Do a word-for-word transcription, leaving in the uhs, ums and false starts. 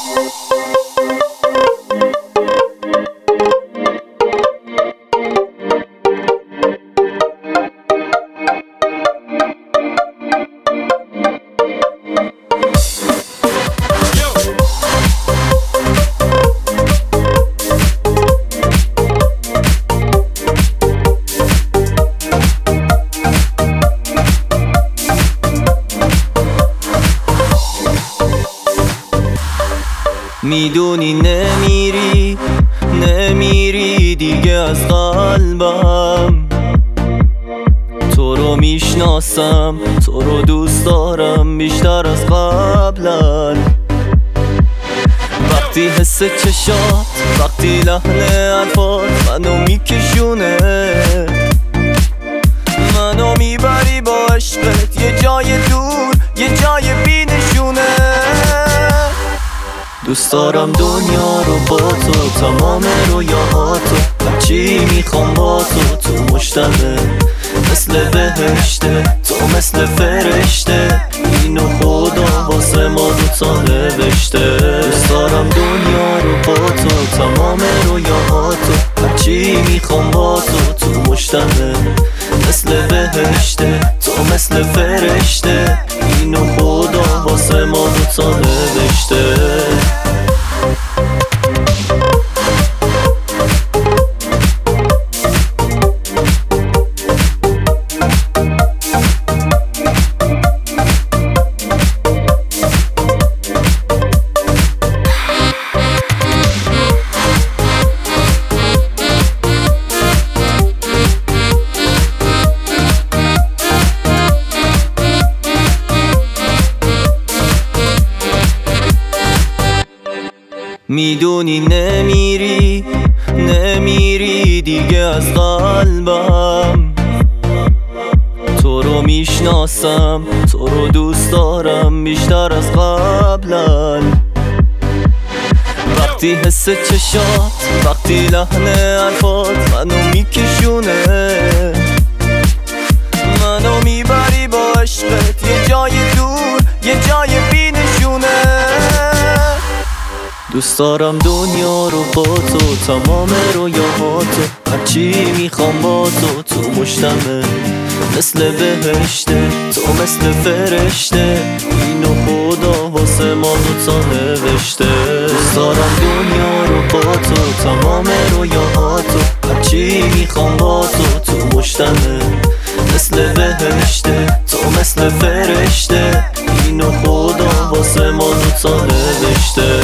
میدونی نمیری نمیری دیگه از قلبم، تو رو میشناسم، تو رو دوست دارم بیشتر از قبلا. وقتی حس چشات، وقتی لحن حرفات منو میکشونه، منو میبری با عشقت یه جای دور، یه جای بی نشونه. دوست دارم دنیا رو با تو، تمام رویاهاتو، هرچی میخوام با تو. تو مشتمه مثل بهشته، تو مثل فرشته، اینو خدا واسه ما دوتا نوشته. دوست دارم دنیا رو با تو، تمام رویاهاتو، هرچی میخوام با تو. تو مشتمه مثل بهشته، تو مثل فرشته، اینو خدا واسه ما دوتا نوشته. میدونی نمیری نمیری دیگه از قلبم، تو رو میشناسم، تو رو دوست دارم بیشتر از قبلا. وقتی حس چشات، وقتی لحن حرفات منو میکشونه، منو میبری با عشقت یه جای دور، یه جای بی نشونه. دوست دارم دنیا رو با تو، تمام رویاهاتو، هرچی میخوام با تو. تو مشتمه مثل بهشته، تو مثل فرشته، اینو خدا واسه ما دوتا نوشته. دوست دارم دنیا رو با تو، تمام رویاهاتو، هرچی میخوام با تو. تو مشتمه مثل بهشته، تو مثل فرشته، اینو خدا واسه ما دوتا نوشته.